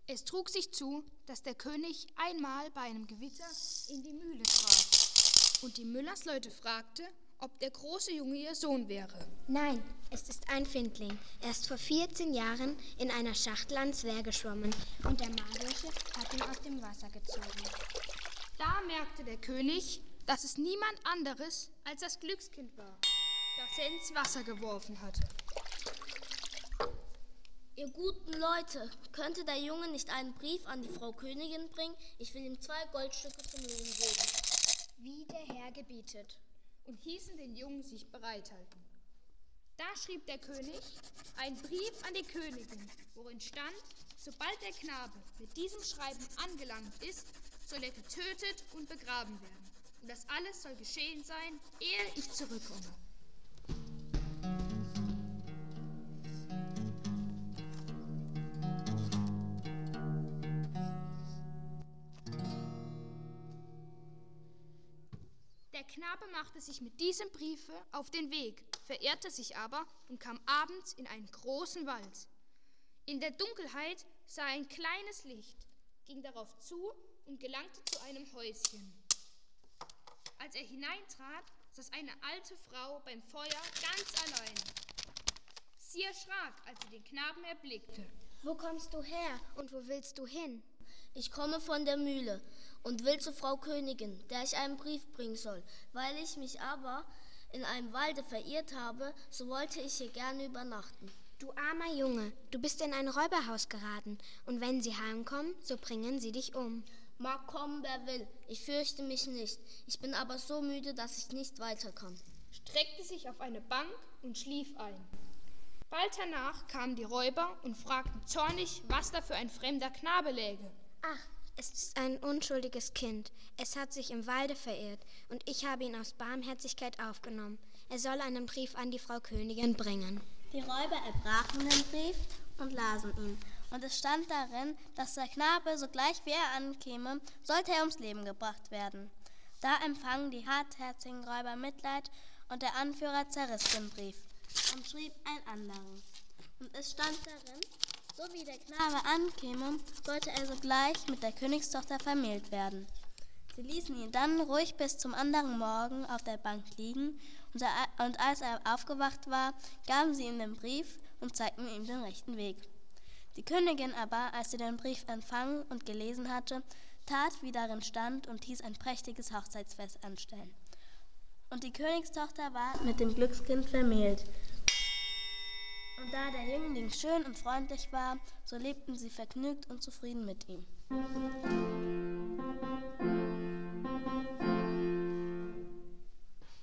Es trug sich zu, dass der König einmal bei einem Gewitter in die Mühle trat und die Müllersleute fragte, ob der große Junge ihr Sohn wäre. Nein, es ist ein Findling. Er ist vor 14 Jahren in einer Schachtel ans Wehr geschwommen und der Marbursche hat ihn aus dem Wasser gezogen. Da merkte der König, dass es niemand anderes als das Glückskind war, das er ins Wasser geworfen hatte. Ihr guten Leute, könnte der Junge nicht einen Brief an die Frau Königin bringen? Ich will ihm 2 Goldstücke zum Lohn geben. Wie der Herr gebietet. Und hießen den Jungen sich bereithalten. Da schrieb der König einen Brief an die Königin, worin stand, sobald der Knabe mit diesem Schreiben angelangt ist, soll er getötet und begraben werden. Und das alles soll geschehen sein, ehe ich zurückkomme. Der Knabe machte sich mit diesem Briefe auf den Weg, verirrte sich aber und kam abends in einen großen Wald. In der Dunkelheit sah er ein kleines Licht, ging darauf zu und gelangte zu einem Häuschen. Als er hineintrat, saß eine alte Frau beim Feuer ganz allein. Sie erschrak, als sie den Knaben erblickte. Wo kommst du her und wo willst du hin? Ich komme von der Mühle und will zur Frau Königin, der ich einen Brief bringen soll. Weil ich mich aber in einem Walde verirrt habe, so wollte ich hier gerne übernachten. Du armer Junge, du bist in ein Räuberhaus geraten, und wenn sie heimkommen, so bringen sie dich um. Mag kommen, wer will, ich fürchte mich nicht. Ich bin aber so müde, dass ich nicht weiter kann. Streckte sich auf eine Bank und schlief ein. Bald danach kamen die Räuber und fragten zornig, was da für ein fremder Knabe läge. Ach, es ist ein unschuldiges Kind. Es hat sich im Walde verirrt, und ich habe ihn aus Barmherzigkeit aufgenommen. Er soll einen Brief an die Frau Königin bringen. Die Räuber erbrachen den Brief und lasen ihn. Und es stand darin, dass der Knabe, sogleich wie er ankäme, sollte er ums Leben gebracht werden. Da empfangen die hartherzigen Räuber Mitleid, und der Anführer zerriss den Brief und schrieb einen anderen. Und es stand darin, so wie der Knabe ankäme, sollte er sogleich mit der Königstochter vermählt werden. Sie ließen ihn dann ruhig bis zum anderen Morgen auf der Bank liegen, und als er aufgewacht war, gaben sie ihm den Brief und zeigten ihm den rechten Weg. Die Königin aber, als sie den Brief empfangen und gelesen hatte, tat, wie darin stand, und hieß ein prächtiges Hochzeitsfest anstellen. Und die Königstochter war mit dem Glückskind vermählt. Und da der Jüngling schön und freundlich war, so lebten sie vergnügt und zufrieden mit ihm.